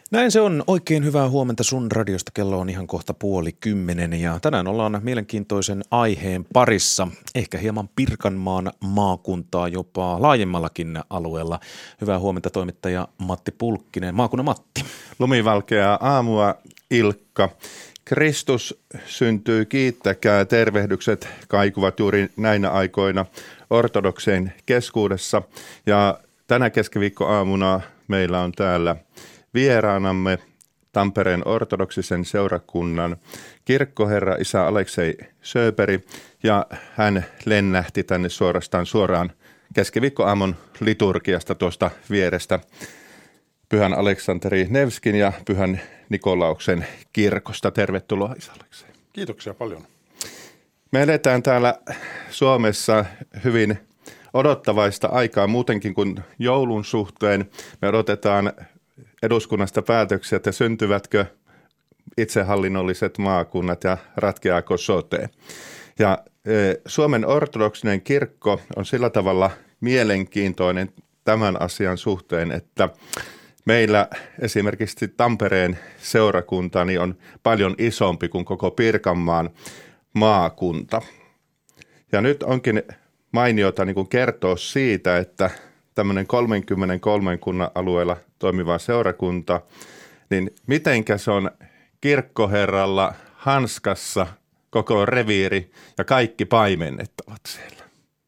Näin se on. Oikein hyvää huomenta sun radiosta. Kello on ihan kohta 9:30 ja tänään ollaan mielenkiintoisen aiheen parissa. Ehkä hieman Pirkanmaan maakuntaa jopa laajemmallakin alueella. Hyvää huomenta toimittaja Matti Pulkkinen. Maakunnan Matti. Lumivalkeaa aamua, Ilkka. Kristus syntyy, kiittäkää. Tervehdykset kaikuvat juuri näinä aikoina ortodokseen keskuudessa. Ja tänä keskiviikkoaamuna meillä on täällä vieraanamme Tampereen ortodoksisen seurakunnan kirkkoherra isä Aleksei Sööperi, ja hän lennähti tänne suoraan keskiviikkoaamun liturgiasta tuosta vierestä Pyhän Aleksanteri Nevskin ja Pyhän Nikolauksen kirkosta. Tervetuloa isä Aleksei. Kiitoksia paljon. Me eletään täällä Suomessa hyvin odottavaista aikaa muutenkin kuin joulun suhteen. Me odotetaan eduskunnasta päätöksiä, että syntyvätkö itsehallinnolliset maakunnat ja ratkeaako sote. Ja Suomen ortodoksinen kirkko on sillä tavalla mielenkiintoinen tämän asian suhteen, että meillä esimerkiksi Tampereen seurakunta niin on paljon isompi kuin koko Pirkanmaan maakunta. Ja nyt onkin mainiota niin kuin kertoa siitä, että tämmöinen 33 kunnan alueella toimiva seurakunta, niin mitenkä se on kirkkoherralla hanskassa koko reviiri ja kaikki paimennettavat siellä?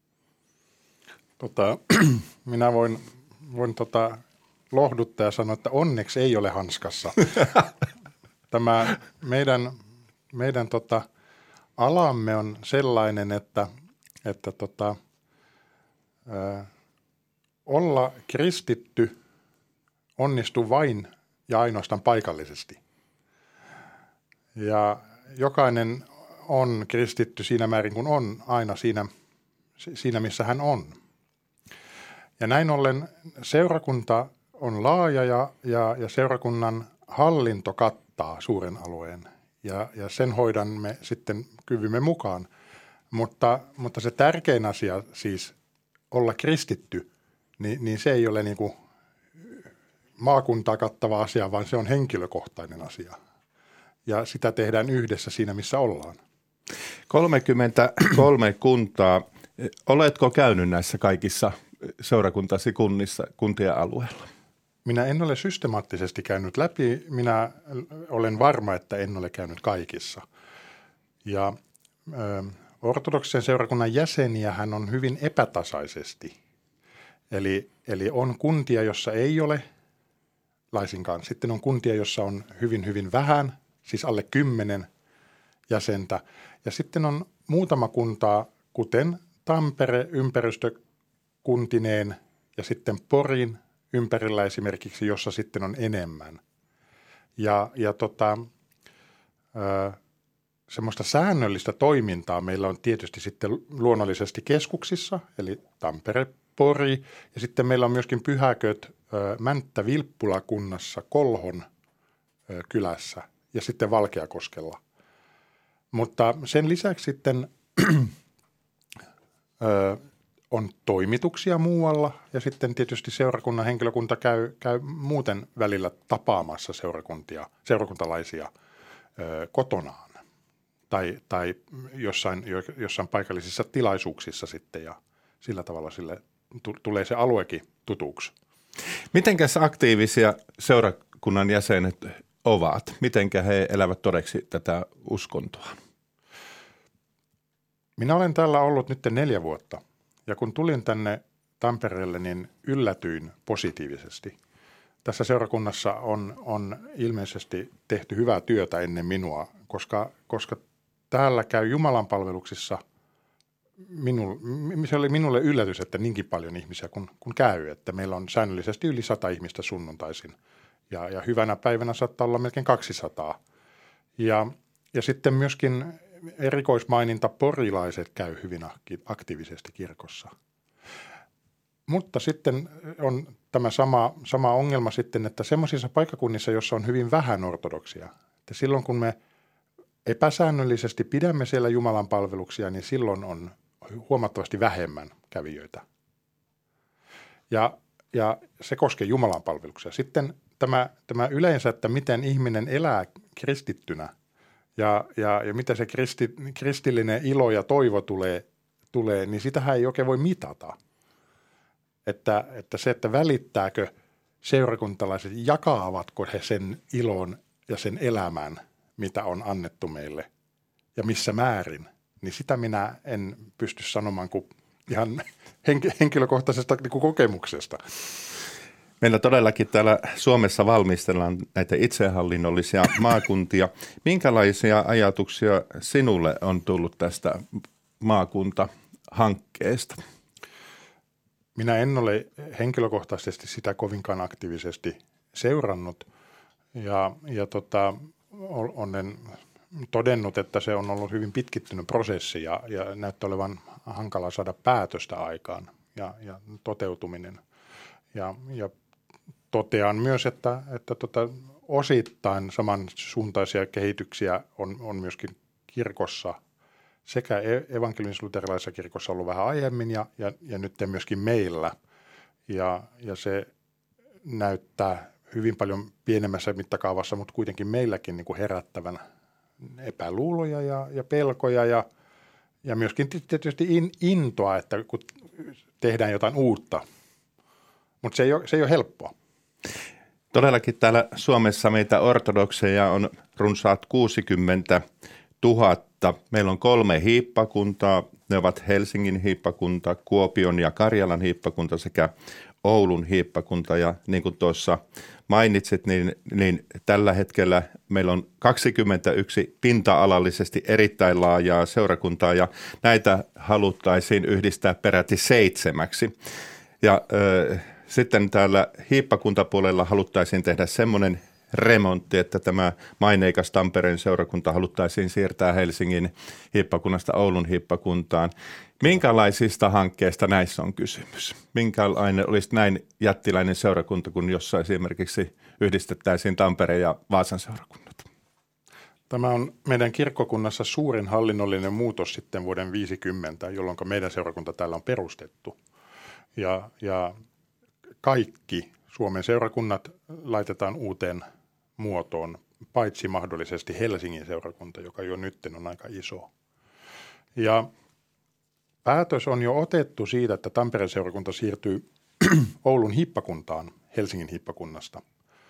Minä voin lohduttaa ja sanoa, että onneksi ei ole hanskassa. Tämä meidän alamme on sellainen, että olla kristitty onnistuu vain ja ainoastaan paikallisesti. Ja jokainen on kristitty siinä määrin, kun on aina siinä missä hän on. Ja näin ollen seurakunta on laaja ja seurakunnan hallinto kattaa suuren alueen. Ja sen hoidamme sitten kyvymme mukaan. Mutta se tärkein asia siis olla kristitty, niin se ei ole niin kuin maakuntaa kattava asia, vaan se on henkilökohtainen asia. Ja sitä tehdään yhdessä siinä, missä ollaan. 33 kuntaa. Oletko käynyt näissä kaikissa seurakuntasi kuntien alueella? Minä en ole systemaattisesti käynyt läpi. Minä olen varma, että en ole käynyt kaikissa. Ja ortodoksisen seurakunnan jäseniähän on hyvin epätasaisesti. Eli on kuntia, jossa ei ole laisinkaan. Sitten on kuntia, jossa on hyvin, hyvin vähän, siis alle 10 jäsentä. Ja sitten on muutama kuntaa, kuten Tampere ympäristökuntineen ja sitten Porin ympärillä esimerkiksi, jossa sitten on enemmän. Semmoista säännöllistä toimintaa meillä on tietysti sitten luonnollisesti keskuksissa, eli Tampere, Pori, ja sitten meillä on myöskin pyhäköt Mänttä-Vilppula-kunnassa Kolhon kylässä ja sitten Valkeakoskella. Mutta sen lisäksi sitten on toimituksia muualla ja sitten tietysti seurakunnan henkilökunta käy muuten välillä tapaamassa seurakuntalaisia kotonaan tai jossain paikallisissa tilaisuuksissa sitten ja sillä tavalla sille tulee se aluekin tutuksi. Mitenkäs aktiivisia seurakunnan jäsenet ovat? Mitenkä he elävät todeksi tätä uskontoa? Minä olen täällä ollut nyt 4 vuotta ja kun tulin tänne Tampereelle, niin yllätyin positiivisesti. Tässä seurakunnassa on ilmeisesti tehty hyvää työtä ennen minua, koska täällä käy jumalanpalveluksissa. Se oli minulle yllätys, että niinkin paljon ihmisiä kun käy, että meillä on säännöllisesti yli 100 ihmistä sunnuntaisin ja hyvänä päivänä saattaa olla melkein 200. Ja sitten myöskin erikoismaininta porilaiset käy hyvin aktiivisesti kirkossa. Mutta sitten on tämä sama ongelma sitten, että semmoisissa paikkakunnissa, jossa on hyvin vähän ortodoksia, että silloin kun me epäsäännöllisesti pidämme siellä Jumalan palveluksia, niin silloin on huomattavasti vähemmän kävijöitä. Ja se koskee Jumalan palveluksia. Sitten tämä yleensä, että miten ihminen elää kristittynä ja miten se kristillinen ilo ja toivo tulee, niin sitähän ei oikein voi mitata. Että se, että välittääkö seurakuntalaiset, jakaavatko he sen ilon ja sen elämän, mitä on annettu meille ja missä määrin, niin sitä minä en pysty sanomaan kuin ihan henkilökohtaisesta niin kuin kokemuksesta. Meillä todellakin täällä Suomessa valmistellaan näitä itsehallinnollisia maakuntia. Minkälaisia ajatuksia sinulle on tullut tästä maakuntahankkeesta? Minä en ole henkilökohtaisesti sitä kovinkaan aktiivisesti seurannut ja olen todennut, että se on ollut hyvin pitkittynyt prosessi ja näyttää olevan hankala saada päätöstä aikaan ja toteutuminen. Ja totean myös, että osittain samansuuntaisia kehityksiä on myöskin kirkossa sekä evankelis-luterilaisessa kirkossa ollut vähän aiemmin ja nyt myöskin meillä. Ja se näyttää hyvin paljon pienemmässä mittakaavassa, mutta kuitenkin meilläkin niin kuin herättävän epäluuloja ja pelkoja ja myöskin tietysti intoa, että kun tehdään jotain uutta. Mutta se ei ole helppoa. Todellakin täällä Suomessa meitä ortodokseja on runsaat 60 000. Meillä on 3 hiippakuntaa. Ne ovat Helsingin hiippakunta, Kuopion ja Karjalan hiippakunta sekä Oulun hiippakunta. Ja niin kuin tuossa mainitsit, niin tällä hetkellä meillä on 21 pinta-alallisesti erittäin laajaa seurakuntaa ja näitä haluttaisiin yhdistää peräti 7. Ja sitten täällä hiippakuntapuolella haluttaisiin tehdä semmoinen remontti, että tämä maineikas Tampereen seurakunta haluttaisiin siirtää Helsingin hiippakunnasta Oulun hiippakuntaan. Minkälaisista hankkeista näissä on kysymys? Minkälainen olisi näin jättiläinen seurakunta, kun jossa esimerkiksi yhdistettäisiin Tampereen ja Vaasan seurakunnat? Tämä on meidän kirkkokunnassa suurin hallinnollinen muutos sitten vuoden 1950, jolloin meidän seurakunta täällä on perustettu. Ja kaikki Suomen seurakunnat laitetaan uuteen muotoon, paitsi mahdollisesti Helsingin seurakunta, joka jo nyt on aika iso. Ja päätös on jo otettu siitä, että Tampereen seurakunta siirtyy Oulun hiippakuntaan Helsingin hiippakunnasta.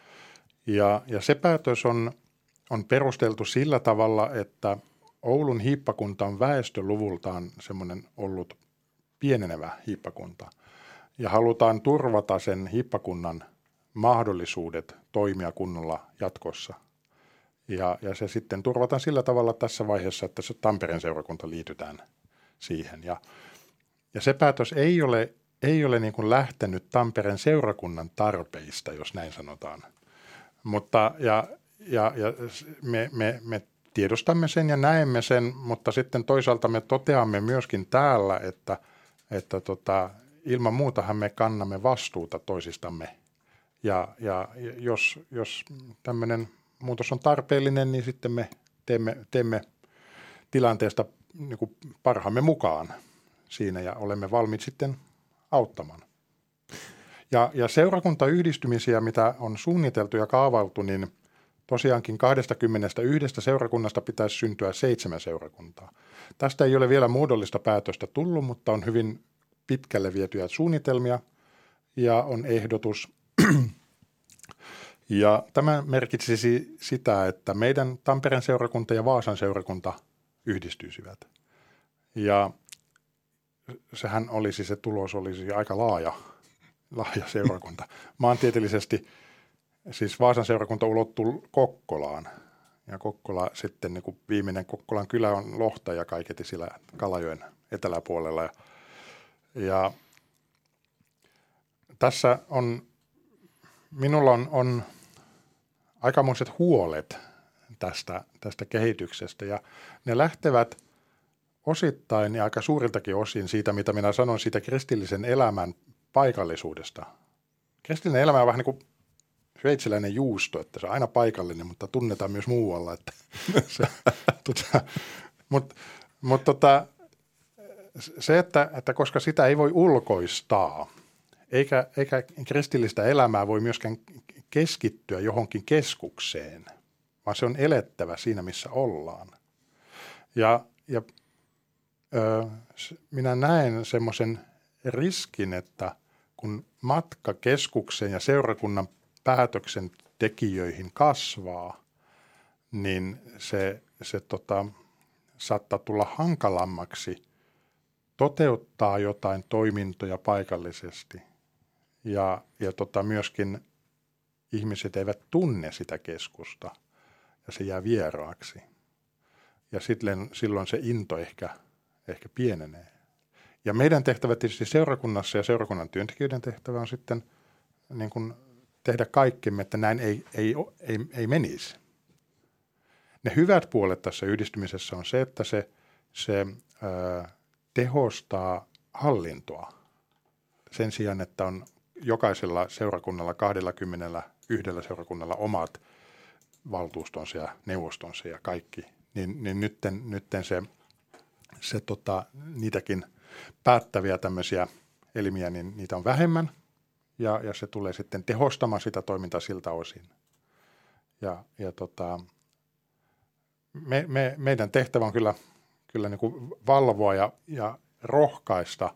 Ja se päätös on perusteltu sillä tavalla, että Oulun hiippakunta on väestöluvultaan semmoinen ollut pienenevä hiippakunta. Ja halutaan turvata sen hiippakunnan mahdollisuudet toimia kunnolla jatkossa. Ja se sitten turvataan sillä tavalla tässä vaiheessa, että se Tampereen seurakunta liitytään siihen. Ja se päätös ei ole niin kuin lähtenyt Tampereen seurakunnan tarpeista, jos näin sanotaan. Mutta me tiedostamme sen ja näemme sen, mutta sitten toisaalta me toteamme myöskin täällä, että ilman muutahan me kannamme vastuuta toisistamme. Ja jos tämmöinen muutos on tarpeellinen, niin sitten me teemme tilanteesta niin kuin parhaamme mukaan siinä ja olemme valmiit sitten auttamaan. Ja seurakuntayhdistymisiä, mitä on suunniteltu ja kaavailtu, niin tosiaankin 21 seurakunnasta pitäisi syntyä 7 seurakuntaa. Tästä ei ole vielä muodollista päätöstä tullut, mutta on hyvin pitkälle vietyjä suunnitelmia ja on ehdotus. Ja tämä merkitsisi sitä, että meidän Tampereen seurakunta ja Vaasan seurakunta yhdistyisivät. Ja se tulos olisi aika laaja seurakunta. Maantieteellisesti siis Vaasan seurakunta ulottuu Kokkolaan. Ja Kokkola sitten, niin kuin viimeinen Kokkolan kylä on Lohta ja kaiketi siellä Kalajoen eteläpuolella. Ja tässä minulla on aikamoiset huolet tästä kehityksestä ja ne lähtevät osittain ja aika suuriltakin osin siitä, mitä minä sanon siitä kristillisen elämän paikallisuudesta. Kristillinen elämä on vähän niin kuin sveitsiläinen juusto, että se on aina paikallinen, mutta tunnetaan myös muualla. Että se, että koska sitä ei voi ulkoistaa, eikä kristillistä elämää voi myöskään keskittyä johonkin keskukseen, vaan se on elettävä siinä, missä ollaan. Ja minä näen semmoisen riskin, että kun matka keskukseen ja seurakunnan päätöksentekijöihin kasvaa, niin se saattaa tulla hankalammaksi toteuttaa jotain toimintoja paikallisesti. Ja myöskin ihmiset eivät tunne sitä keskusta ja se jää vieraaksi. Ja silloin se into ehkä pienenee. Ja meidän tehtävä tietysti seurakunnassa ja seurakunnan työntekijöiden tehtävä on sitten niin kuin tehdä kaikkemme, että näin ei menisi. Ne hyvät puolet tässä yhdistymisessä on se, että se tehostaa hallintoa sen sijaan, että on jokaisella seurakunnalla 21 seurakunnalla omat valtuustonsa ja neuvostonsa ja kaikki, niin nytten se niitäkin päättäviä tämmöisiä elimiä, niin niitä on vähemmän ja se tulee sitten tehostamaan sitä toimintaa siltä osin. Meidän tehtävä on kyllä niin kuin valvoa ja rohkaista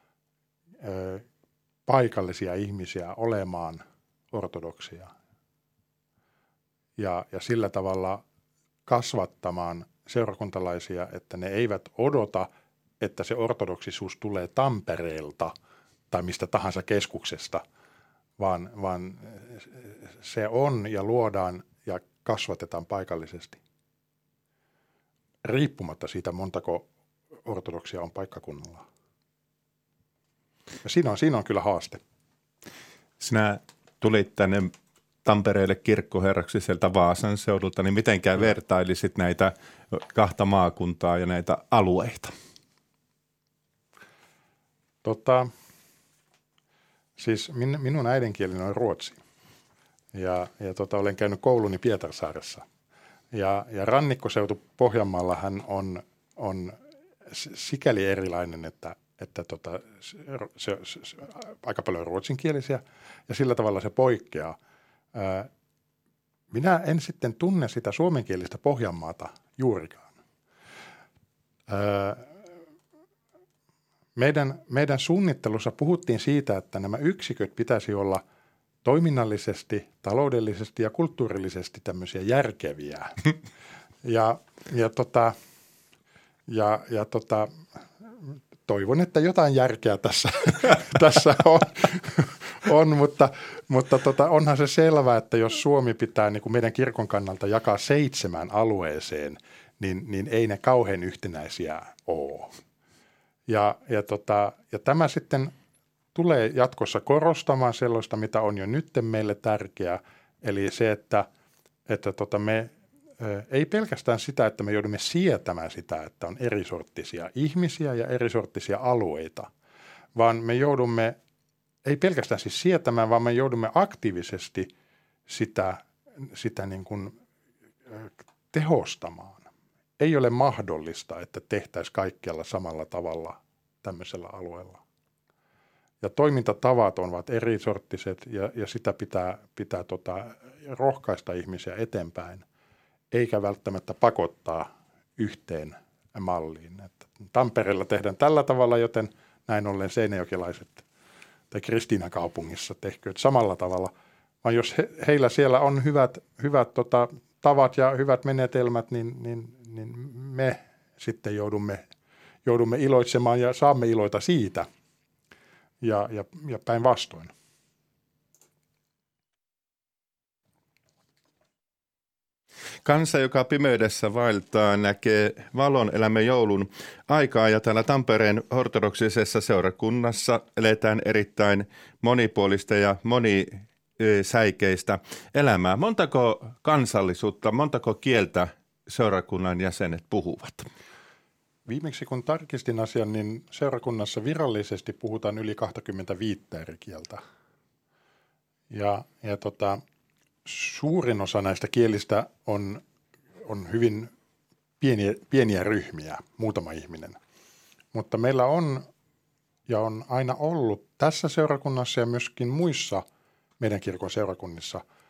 paikallisia ihmisiä olemaan ortodoksia ja sillä tavalla kasvattamaan seurakuntalaisia, että ne eivät odota, että se ortodoksisuus tulee Tampereelta tai mistä tahansa keskuksesta, vaan se on ja luodaan ja kasvatetaan paikallisesti. Riippumatta siitä, montako ortodoksia on paikkakunnalla. Ja siinä on kyllä haaste. Sinä tulit tänne Tampereelle kirkkoherraksi sieltä Vaasan seudulta, niin mitenkään vertailisit näitä kahta maakuntaa ja näitä alueita? Siis minun äidinkieleni on ruotsi ja olen käynyt kouluni Pietarsaaressa. Ja rannikkoseutu Pohjanmaallahan on sikäli erilainen, että se aika paljon ruotsinkielisiä ja sillä tavalla se poikkeaa. Minä en sitten tunne sitä suomenkielistä Pohjanmaata juurikaan. Meidän suunnittelussa puhuttiin siitä, että nämä yksiköt pitäisi olla toiminnallisesti, taloudellisesti ja kulttuurillisesti tämmöisiä järkeviä. Toivon, että jotain järkeä tässä on, mutta onhan se selvää, että jos Suomi pitää niin kuin meidän kirkon kannalta jakaa 7 alueeseen, niin ei ne kauhean yhtenäisiä ole. Ja tämä sitten tulee jatkossa korostamaan sellaista, mitä on jo nyt meille tärkeää, eli se, että me ei pelkästään sitä, että me joudumme sietämään sitä, että on erisorttisia ihmisiä ja erisorttisia alueita, vaan me joudumme, ei pelkästään siis sietämään, vaan me joudumme aktiivisesti sitä niin kuin tehostamaan. Ei ole mahdollista, että tehtäisiin kaikkialla samalla tavalla tämmöisellä alueella. Ja toimintatavat ovat erisorttiset ja sitä pitää rohkaista ihmisiä eteenpäin, eikä välttämättä pakottaa yhteen malliin. Että Tampereella tehdään tällä tavalla, joten näin ollen seinäjokelaiset tai Kristiinakaupungissa tehkööt samalla tavalla. Vaan jos heillä siellä on hyvät tavat ja hyvät menetelmät, niin me sitten joudumme iloitsemaan ja saamme iloita siitä ja päinvastoin. Kansa, joka pimeydessä vaeltaa, näkee valon elämän joulun aikaa ja täällä Tampereen ortodoksisessa seurakunnassa eletään erittäin monipuolista ja monisäikeistä elämää. Montako kansallisuutta, montako kieltä seurakunnan jäsenet puhuvat? Viimeksi kun tarkistin asian, niin seurakunnassa virallisesti puhutaan yli 25 eri kieltä. Ja suurin osa näistä kielistä on hyvin pieniä ryhmiä, muutama ihminen. Mutta meillä on aina ollut tässä seurakunnassa ja myöskin muissa meidän kirkon seurakunnissa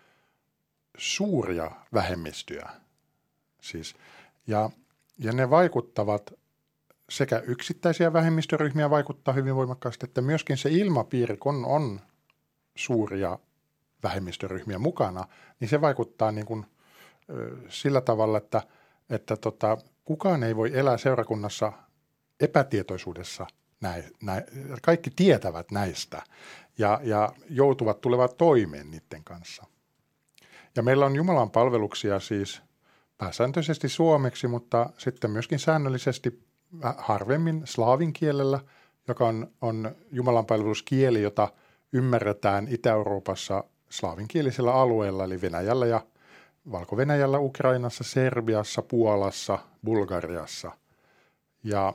suuria vähemmistöjä. Siis, ja ne vaikuttavat, sekä yksittäisiä vähemmistöryhmiä vaikuttaa hyvin voimakkaasti, että myöskin se ilmapiiri, kun on suuria vähemmistöryhmiä mukana, niin se vaikuttaa niin kuin, sillä tavalla, että kukaan ei voi elää seurakunnassa epätietoisuudessa. Kaikki tietävät näistä ja tulevat toimeen niiden kanssa. Ja meillä on Jumalan palveluksia siis pääsääntöisesti suomeksi, mutta sitten myöskin säännöllisesti harvemmin slaavin kielellä, joka on Jumalan palveluskieli, jota ymmärretään Itä-Euroopassa slaavinkielisellä alueella, eli Venäjällä ja Valko-Venäjällä, Ukrainassa, Serbiassa, Puolassa, Bulgariassa ja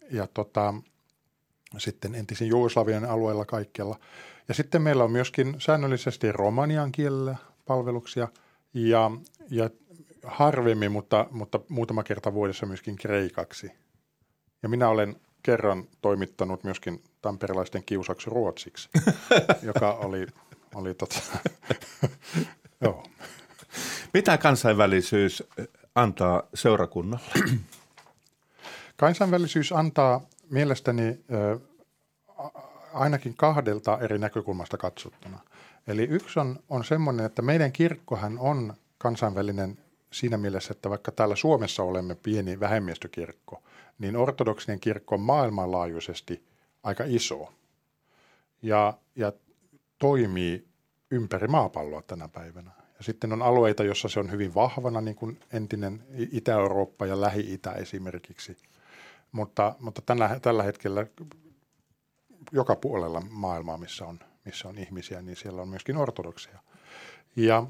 sitten entisen Jugoslavian alueella kaikkialla. Ja sitten meillä on myöskin säännöllisesti romanian kielellä palveluksia ja harvemmin, mutta muutama kerta vuodessa myöskin kreikaksi. Ja minä olen kerran toimittanut myöskin tamperelaisten kiusaksi ruotsiksi, joka oli joo. Mitä kansainvälisyys antaa seurakunnalle? Kansainvälisyys antaa mielestäni ainakin kahdelta eri näkökulmasta katsottuna. Eli yksi on semmoinen, että meidän kirkkohan on kansainvälinen siinä mielessä, että vaikka täällä Suomessa olemme pieni vähemmistökirkko, niin ortodoksinen kirkko on maailmanlaajuisesti aika iso ja toimii ympäri maapalloa tänä päivänä. Ja sitten on alueita, jossa se on hyvin vahvana, niin kuin entinen Itä-Eurooppa ja Lähi-Itä esimerkiksi. Mutta tällä hetkellä joka puolella maailmaa, missä on ihmisiä, niin siellä on myöskin ortodoksia. Ja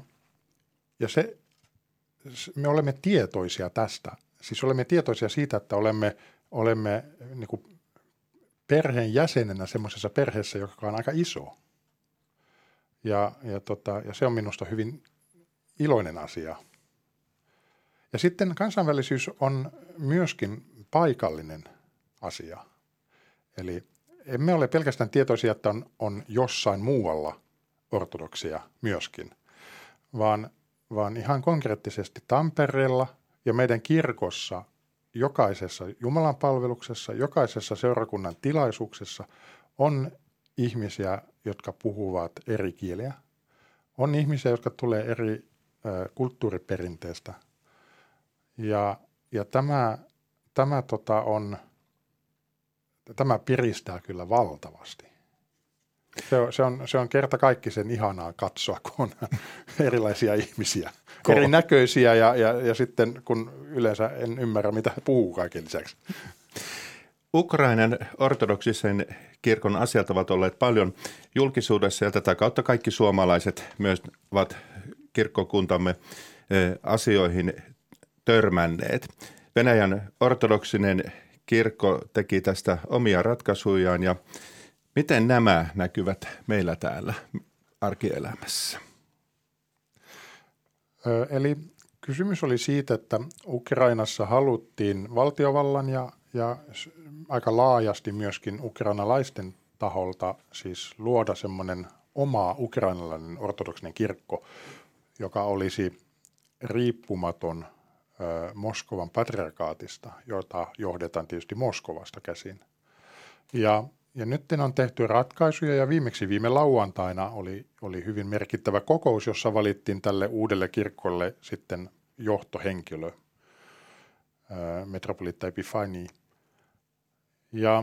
me olemme tietoisia tästä. Siis olemme tietoisia siitä, että olemme niin kuin perheen jäsenenä semmoisessa perheessä, joka on aika iso. Ja se on minusta hyvin iloinen asia. Ja sitten kansainvälisyys on myöskin paikallinen asia. Eli emme ole pelkästään tietoisia, että on jossain muualla ortodoksia myöskin, vaan ihan konkreettisesti Tampereella ja meidän kirkossa, jokaisessa Jumalan palveluksessa, jokaisessa seurakunnan tilaisuuksessa on ihmisiä, jotka puhuvat eri kieliä. On ihmisiä, jotka tulee eri kulttuuriperinteestä. Ja tämä piristää kyllä valtavasti. Se on kertakaikkisen ihanaa katsoa, kun on erilaisia ihmisiä. Erinäköisiä ja sitten kun yleensä en ymmärrä, mitä he puhuu kaiken lisäksi. Ukrainan ortodoksisen kirkon asiat ovat olleet paljon julkisuudessa ja tätä kautta kaikki suomalaiset myös ovat kirkkokuntamme asioihin törmänneet. Venäjän ortodoksinen kirkko teki tästä omia ratkaisujaan ja miten nämä näkyvät meillä täällä arkielämässä? Eli kysymys oli siitä, että Ukrainassa haluttiin valtiovallan ja aika laajasti myöskin ukrainalaisten taholta siis luoda semmoinen oma ukrainalainen ortodoksinen kirkko, joka olisi riippumaton Moskovan patriarkaatista, jota johdetaan tietysti Moskovasta käsin. Ja nyt on tehty ratkaisuja ja viimeksi viime lauantaina oli hyvin merkittävä kokous, jossa valittiin tälle uudelle kirkolle sitten johtohenkilö, metropoliitta Epifani. Ja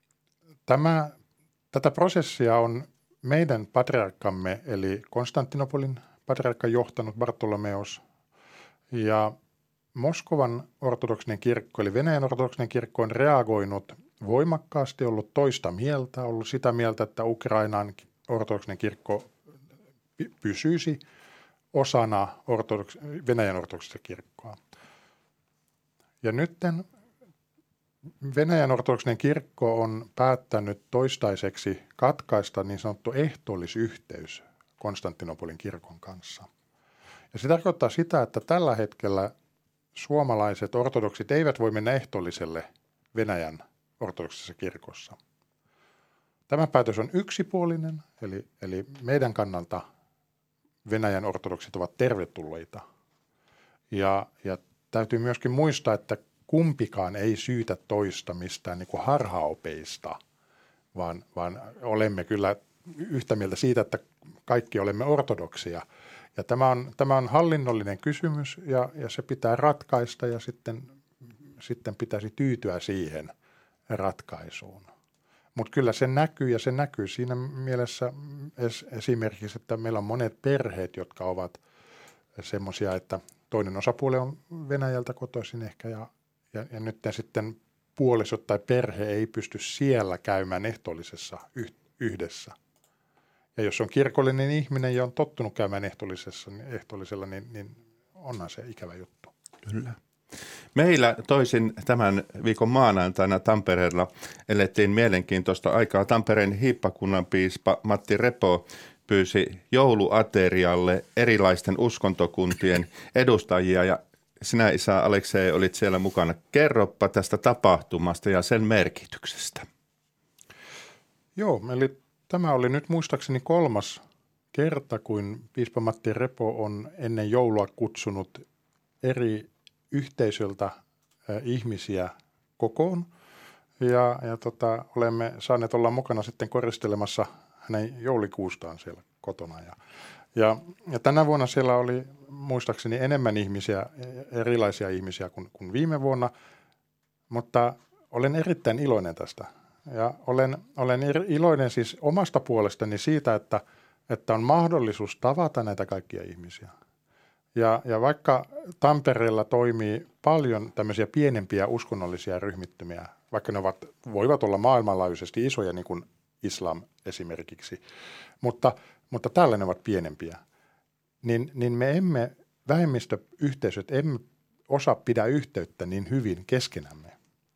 tätä prosessia on meidän patriarkkamme eli Konstantinopolin patriarkka johtanut Bartolomeos ja Moskovan ortodoksinen kirkko eli Venäjän ortodoksinen kirkko on reagoinut voimakkaasti, ollut toista mieltä, ollut sitä mieltä, että Ukrainan ortodoksinen kirkko pysyisi osana Venäjän ortodoksista kirkkoa. Ja nyt Venäjän ortodoksinen kirkko on päättänyt toistaiseksi katkaista niin sanottu ehtoollisyhteys Konstantinopolin kirkon kanssa. Ja se tarkoittaa sitä, että tällä hetkellä suomalaiset ortodoksit eivät voi mennä ehtoolliselle Venäjän ortodoksisessa kirkossa. Tämä päätös on yksipuolinen, eli meidän kannalta Venäjän ortodoksit ovat tervetulleita. Ja täytyy myöskin muistaa, että kumpikaan ei syytä toista mistään niin kuin harhaopeista, vaan olemme kyllä yhtä mieltä siitä, että kaikki olemme ortodoksia. Ja tämä on hallinnollinen kysymys ja se pitää ratkaista ja sitten pitäisi tyytyä siihen ratkaisuun. Mutta kyllä se näkyy siinä mielessä esimerkiksi, että meillä on monet perheet, jotka ovat semmoisia, että toinen osapuoli on Venäjältä kotoisin ehkä ja nyt sitten puolisot tai perhe ei pysty siellä käymään ehtoollisessa yhdessä. Ja jos on kirkollinen ihminen ja on tottunut käymään ehtoollisella, niin onhan se ikävä juttu. Kyllä. Meillä toisin tämän viikon maanantaina Tampereella elettiin mielenkiintoista aikaa. Tampereen hiippakunnan piispa Matti Repo pyysi jouluaterialle erilaisten uskontokuntien edustajia ja sinä, isä Aleksei, olit siellä mukana. Kerropa tästä tapahtumasta ja sen merkityksestä. Joo, eli tämä oli nyt muistaakseni 3. kerta, kun piispa Matti Repo on ennen joulua kutsunut eri yhteisöltä ihmisiä kokoon. Ja olemme saaneet olla mukana sitten koristelemassa hänen joulikuustaan siellä kotona. Ja tänä vuonna siellä oli muistaakseni enemmän ihmisiä, erilaisia ihmisiä kuin viime vuonna, mutta olen erittäin iloinen tästä. Ja olen iloinen siis omasta puolestani siitä, että on mahdollisuus tavata näitä kaikkia ihmisiä. Ja vaikka Tampereella toimii paljon tämmöisiä pienempiä uskonnollisia ryhmittymiä, vaikka ne voivat olla maailmanlaajuisesti isoja, niin kuin islam esimerkiksi, mutta täällä ne ovat pienempiä, niin me vähemmistöyhteisöt emme osaa pidä yhteyttä niin hyvin keskenämme.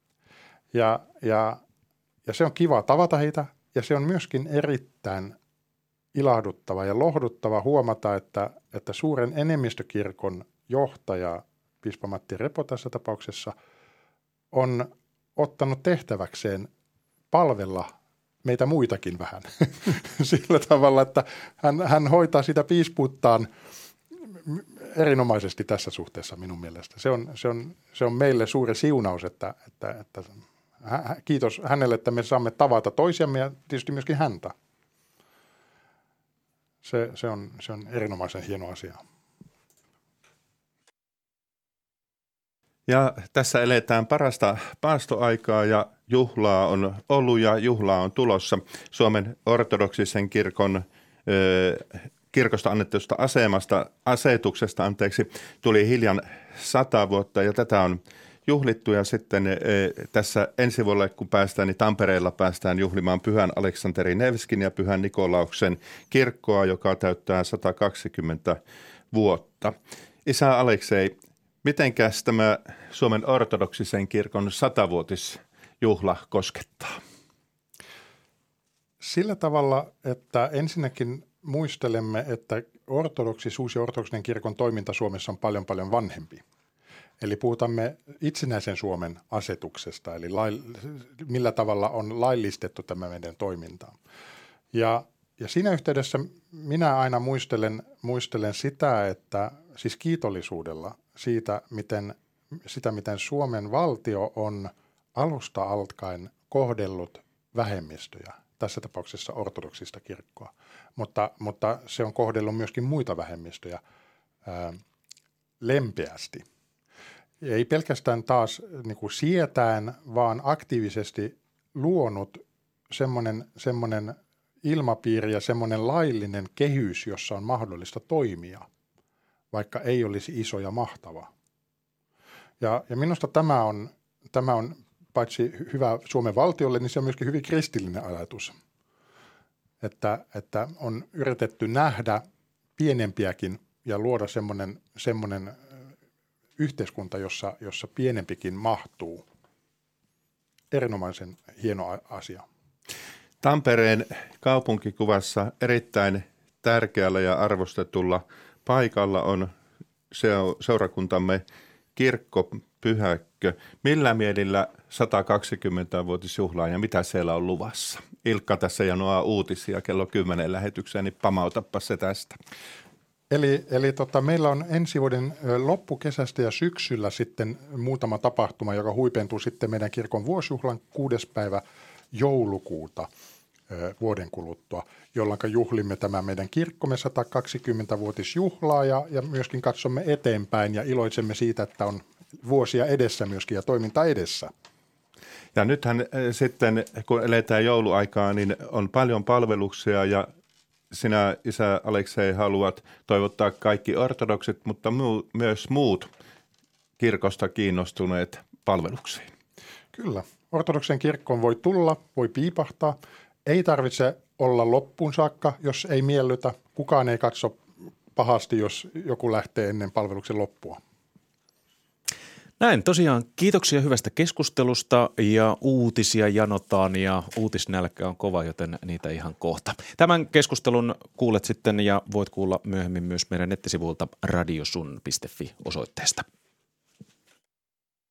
Ja se on kiva tavata heitä, ja se on myöskin erittäin ilahduttava ja lohduttava huomata, että suuren enemmistökirkon johtaja, piispa Matti Repo tässä tapauksessa, on ottanut tehtäväkseen palvella meitä muitakin vähän sillä tavalla, että hän hoitaa sitä piispuuttaan erinomaisesti tässä suhteessa minun mielestä. Se on meille suuri siunaus, että kiitos hänelle, että me saamme tavata toisiamme ja tietysti myöskin häntä. Se on erinomaisen hieno asia. Ja tässä eletään parasta paastoaikaa ja juhlaa on ollut ja juhlaa on tulossa. Suomen ortodoksisen kirkosta annetusta asetuksesta tuli hiljan 100 vuotta ja tätä on juhlittu ja sitten tässä ensi vuonna, kun päästään, niin Tampereella päästään juhlimaan Pyhän Aleksanteri Nevskin ja Pyhän Nikolauksen kirkkoa, joka täyttää 120 vuotta. Isä Aleksei, mitenkäs tämä Suomen ortodoksisen kirkon 100-vuotisjuhla koskettaa? Sillä tavalla, että ensinnäkin muistelemme, että ortodoksisuus ja ortodoksinen kirkon toiminta Suomessa on paljon paljon vanhempi. Eli puhutamme itsenäisen Suomen asetuksesta, eli millä tavalla on laillistettu tämä meidän toiminta. Ja siinä yhteydessä minä aina muistelen sitä, että siis kiitollisuudella siitä, miten Suomen valtio on alusta alkaen kohdellut vähemmistöjä, tässä tapauksessa ortodoksista kirkkoa, mutta se on kohdellut myöskin muita vähemmistöjä lempeästi. Ei pelkästään taas niin kuin sietäen, vaan aktiivisesti luonut semmoinen ilmapiiri ja semmoinen laillinen kehys, jossa on mahdollista toimia, vaikka ei olisi iso ja mahtava. Ja minusta tämä on paitsi hyvä Suomen valtiolle, niin se on myöskin hyvin kristillinen ajatus, että on yritetty nähdä pienempiäkin ja luoda semmoinen yhteiskunta, jossa pienempikin mahtuu. Erinomaisen hieno asia. Tampereen kaupunkikuvassa erittäin tärkeällä ja arvostetulla paikalla on seurakuntamme kirkkopyhäkkö. Millä mielillä 120-vuotisjuhlaa ja mitä siellä on luvassa? Ilkka tässä janoaa uutisia kello 10 lähetykseen, niin pamautapa se tästä. Eli meillä on ensi vuoden loppukesästä ja syksyllä sitten muutama tapahtuma, joka huipentuu sitten meidän kirkon vuosijuhlan 6. päivä joulukuuta vuoden kuluttua, jolloin juhlimme tämä meidän kirkkomme 120-vuotisjuhlaa ja myöskin katsomme eteenpäin ja iloitsemme siitä, että on vuosia edessä myöskin ja toiminta edessä. Ja nythän sitten, kun eletään jouluaikaa, niin on paljon palveluksia ja sinä, isä Aleksei, haluat toivottaa kaikki ortodoksit, mutta myös muut kirkosta kiinnostuneet palveluksiin. Kyllä. Ortodoksen kirkkoon voi tulla, voi piipahtaa. Ei tarvitse olla loppuun saakka, jos ei miellytä. Kukaan ei katso pahasti, jos joku lähtee ennen palveluksen loppua. Näin, tosiaan kiitoksia hyvästä keskustelusta ja uutisia janotaan ja uutisnälkä on kova, joten niitä ihan kohta. Tämän keskustelun kuulet sitten ja voit kuulla myöhemmin myös meidän nettisivuilta radiosun.fi osoitteesta.